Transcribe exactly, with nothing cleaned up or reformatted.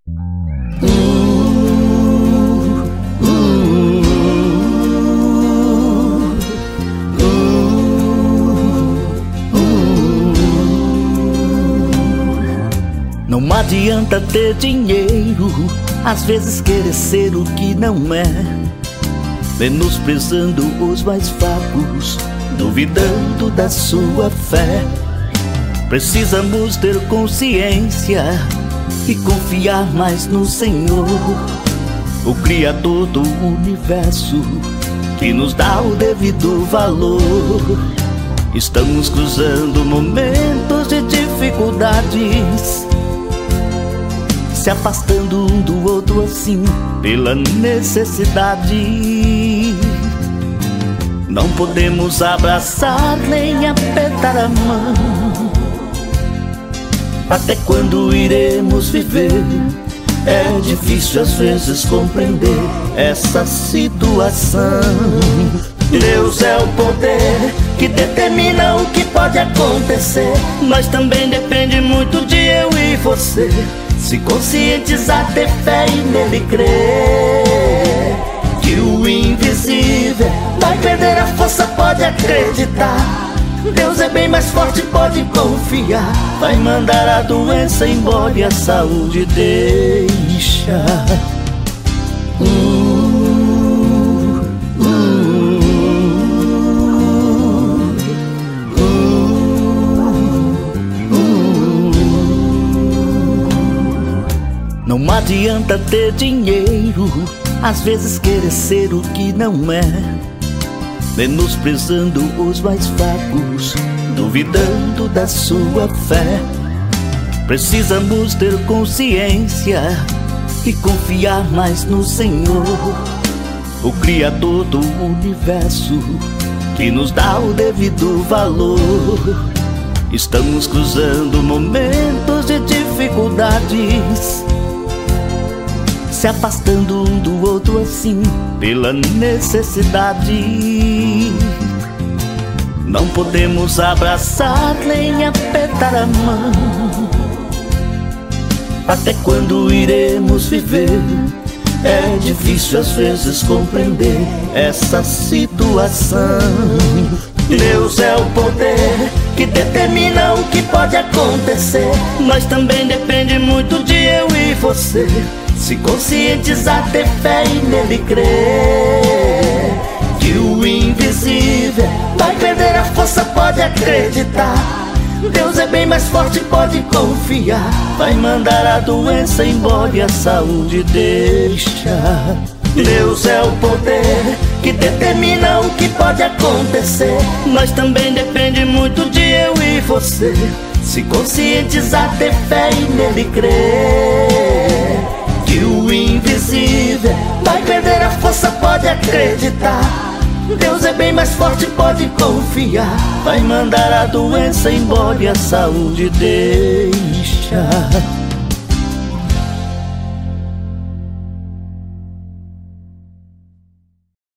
Não adianta ter dinheiro, às vezes querer ser o que não é, menosprezando os mais fracos, duvidando da sua fé. Precisamos ter consciência e confiar mais no Senhor, o Criador do universo, que nos dá o devido valor. Estamos cruzando momentos de dificuldades, se afastando um do outro assim pela necessidade. Não podemos abraçar nem apertar a mão. Até quando iremos viver? É difícil às vezes compreender essa situação. Deus é o poder que determina o que pode acontecer, mas também depende muito de eu e você se conscientizar, ter fé e nele crer. Que o invisível vai perder a força, pode acreditar. Deus é bem mais forte, pode confiar. Vai mandar a doença embora e a saúde deixa. uh, uh, uh, uh. Não adianta ter dinheiro, às vezes querer ser o que não é, menosprezando os mais fracos, duvidando da sua fé. Precisamos ter consciência e confiar mais no Senhor, o Criador do universo, que nos dá o devido valor. Estamos cruzando momentos de dificuldades, se afastando um do outro assim pela necessidade. Não podemos abraçar nem apertar a mão. Até quando iremos viver? É difícil às vezes compreender essa situação. Deus é o poder que determina o que pode acontecer, mas também depende muito de eu e você se conscientizar, ter fé e nele crer. Que o invisível vai perder a força, pode acreditar. Deus é bem mais forte, pode confiar. Vai mandar a doença embora e a saúde deixa. Deus é o poder que determina o que pode acontecer, mas também depende muito de eu e você se conscientizar, ter fé e nele crer. Que o invisível vai perder a força, pode acreditar. Deus é bem mais forte, pode confiar. Vai mandar a doença embora e a saúde deixa.